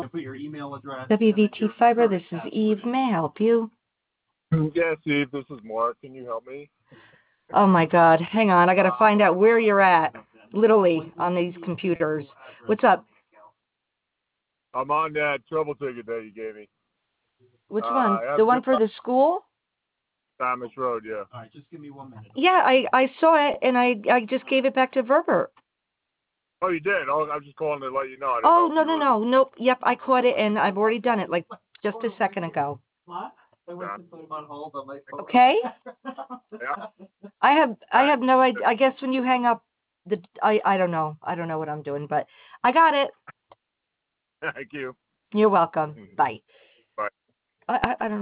Put your email address. WVT Fiber, this is Eve. May I help you? Yeah, Steve, this is Mark. Can you help me? Oh my God, hang on. I got to find out where you're at, literally, on these computers. What's up? I'm on that trouble ticket that you gave me. Which one? I have The one for the school? Thomas Road, yeah. All right, just give me 1 minute. Yeah, I saw it, and I just gave it back to Verber. Oh, you did? Oh, I'm just calling to let you know. I didn't Oh, know no. Nope. Yep, I caught it, and I've already done it, like, just a second ago. What? I went to put him on hold on my phone. Okay? Yeah. I have no idea. I guess when you hang up, I don't know. I don't know what I'm doing, but I got it. Thank you. You're welcome. Bye. Bye. I don't know.